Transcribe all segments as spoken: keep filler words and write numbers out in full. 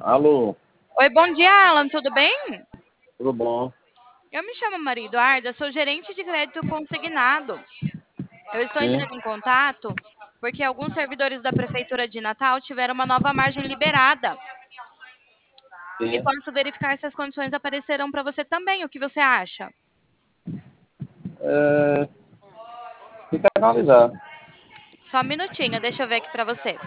Alô, Oi, bom dia, Alan, tudo bem? tudo bom? Eu me chamo Maria Eduarda, sou gerente de crédito consignado. Eu estou Sim, entrando em contato porque alguns servidores da Prefeitura de Natal tiveram uma nova margem liberada. E sim. posso verificar se as condições apareceram para você também. O que você acha? É, tem que analisar. Só um minutinho, deixa eu ver aqui para você.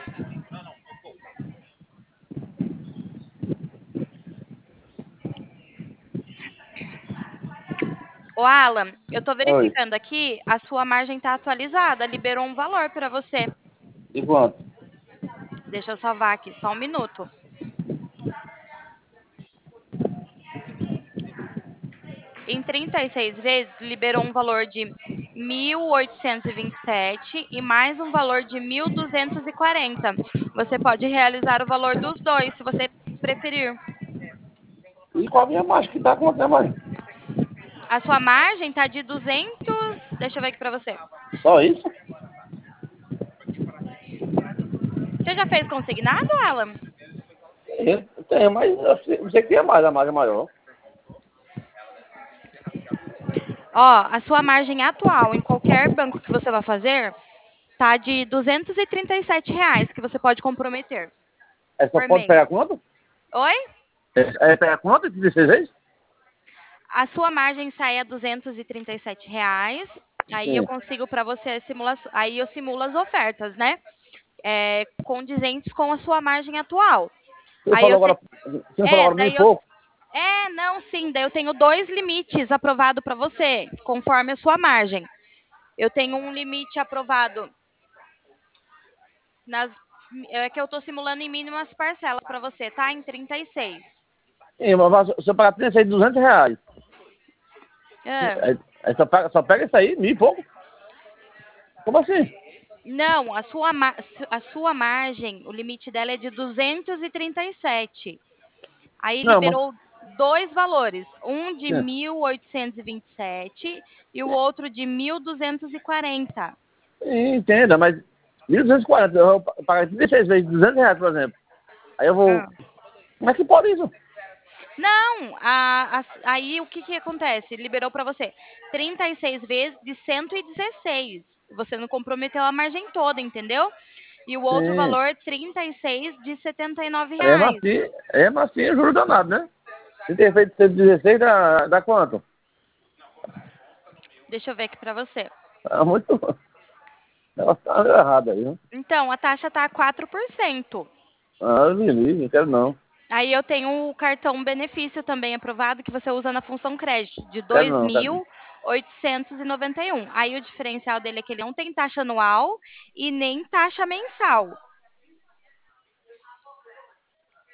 Ô, Alan, eu estou Oi, verificando aqui, a sua margem está atualizada, liberou um valor para você. e quanto? Deixa eu salvar aqui, só um minuto. Em trinta e seis vezes, liberou um valor de mil oitocentos e vinte e sete e mais um valor de mil duzentos e quarenta. Você pode realizar o valor dos dois, se você preferir. E qual a minha margem que tá quanto, né, mãe? A sua margem tá de duzentos. Deixa eu ver aqui para você. Só isso? Você já fez consignado, Alan? Tem, tem, mas eu sei, eu sei que tem mais, a margem é maior. Ó, a sua margem atual em qualquer banco que você vai fazer tá de duzentos e trinta e sete reais que você pode comprometer É só por pode mês. pegar quanto? Oi? É, é pegar quanto? dezesseis vezes? A sua margem sai a duzentos e trinta e sete reais. Aí eu Sim. consigo para você simular, aí eu simulo as ofertas, né? É, condizentes com a sua margem atual. Você Aí falou eu te, agora, você falou é, agora mil e daí eu, pouco. é, não, sim, daí eu tenho dois limites aprovados para você, conforme a sua margem. Eu tenho um limite aprovado nas, é que eu estou simulando em mínimas parcelas para você, tá? Em trinta e seis. Sim, mas se eu pagar trinta e seis, duzentos reais. É. É, é só, pega, só pega isso aí, mil e pouco. Como assim? Não, a sua, ma- a sua margem, o limite dela é de duzentos e trinta e sete. Aí Não, mas... liberou dois valores, um de Sim, mil oitocentos e vinte e sete e o outro de mil duzentos e quarenta. sim, entenda, mas mil duzentos e quarenta, eu vou pagar trinta e seis vezes duzentos reais, por exemplo. Aí eu vou... Ah. Como é que pode isso? Não, a- a- aí o que, que acontece? Liberou para você trinta e seis vezes de cento e dezesseis. Você não comprometeu a margem toda, entendeu? E o outro Sim. valor, trinta e seis de setenta e nove É reais. macio, é macio, juro danado, né? Se ter feito cento e dezesseis, dá, dá quanto? Deixa eu ver aqui para você. É muito... Ela tá errada aí, né? Então, a taxa tá a quatro por cento. Ah, me livre, não quero não. Aí eu tenho o cartão benefício também aprovado que você usa na função crédito de Quero dois não, quero não. mil oitocentos e noventa e um. Aí o diferencial dele é que ele não tem taxa anual e nem taxa mensal.